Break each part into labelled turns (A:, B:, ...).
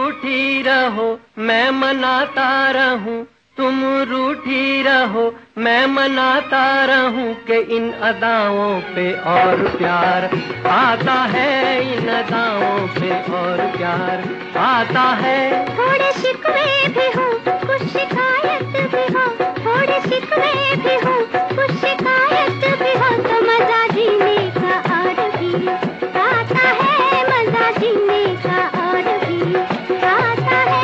A: रूठी रहो मैं मनाता रहूं, तुम रूठी रहो मैं मनाता रहूं कि इन अदाओं पे और प्यार आता है, इन अदाओं पे और प्यार आता है।
B: थोड़े शिकवे भी हो कुछ शिकायत भी हो, थोड़े शिकवे भी हो कुछ शिकायत भी हो, तो मजा जीने का और भी आता है, मजा जीने का और भी आता है।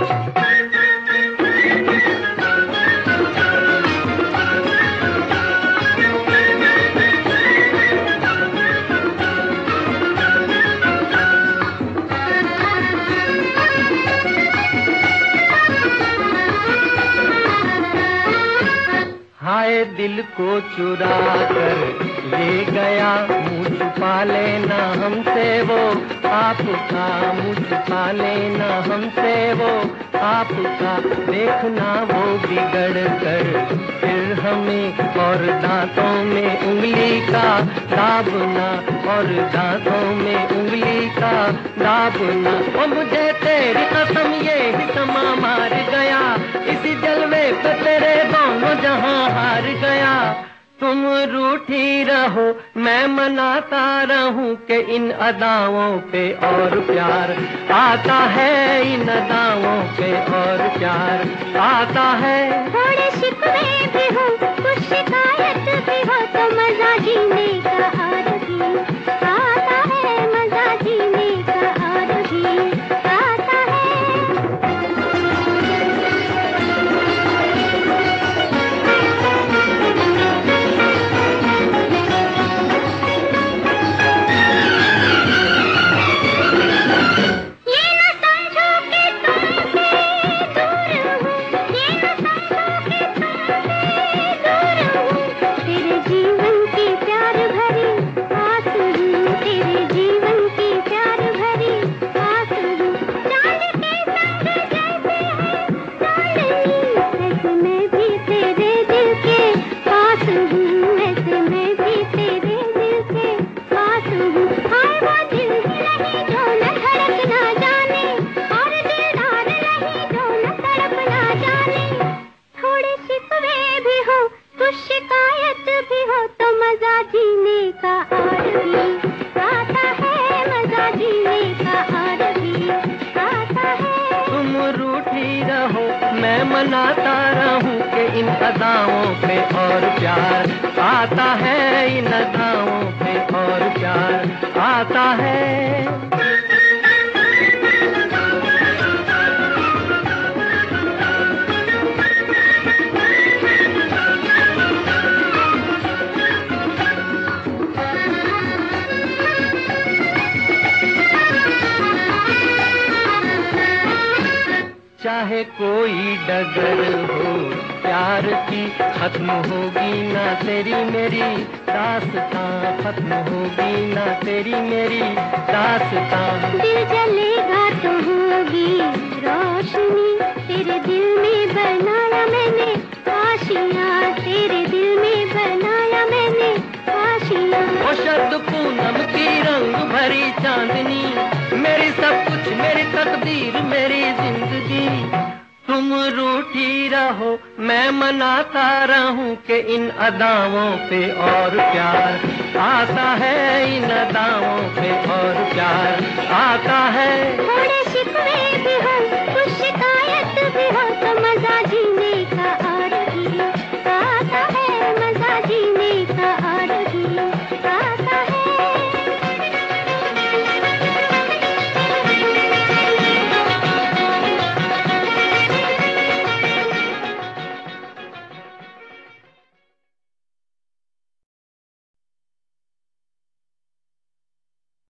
A: हाय दिल को चुरा कर ले गया, मुँह छुपा लेना हमसे वो आपका, मुँह छुपा लेना हमसे वो आपका, देखना वो बिगड़ कर फिर हमें और दांतों में उंगली का दाबना, और दांतों में उंगली का दाबना। ओ मुझे तेरी कसम ये ही समा मार गया, इसी जलवे पे तेरे दोनों जहां हार गया। तुम रूठी रहो मैं मनाता रहूं कि इन अदाओं पे और प्यार आता है, इन अदाओं पे और प्यार आता है।
B: थोड़े शिकवे भी हो कुछ शिकायत भी हो, तो मजा जीने का और भी आता है, मजा जीने का और भी आता है। शिकायत भी हो तो मजा जीने का और भी आता है, मजा जीने का और भी आता है।
A: तुम रूठी रहो मैं मनाता रहूं कि इन अदाओं पे और प्यार आता है, इन अदाओं पे और प्यार आता है। चाहे कोई डगर हो प्यार की, खत्म होगी ना तेरी मेरी दास्तां, खत्म होगी ना तेरी मेरी दास्तां।
B: दिल जलेगा तो होगी रोशनी, तेरे दिल में बनाया मैंने आशियाँ, तेरे दिल में बनाया मैंने आशियाँ।
A: ओ शरद पूनम की रंग भरी चांदनी, मेरी सब कुछ मेरी तकदीर मेरी जिंदगी। तुम रूठी रहो मैं मनाता रहूं कि इन अदाओं पे और प्यार आता है, इन अदाओं पे और प्यार आता है।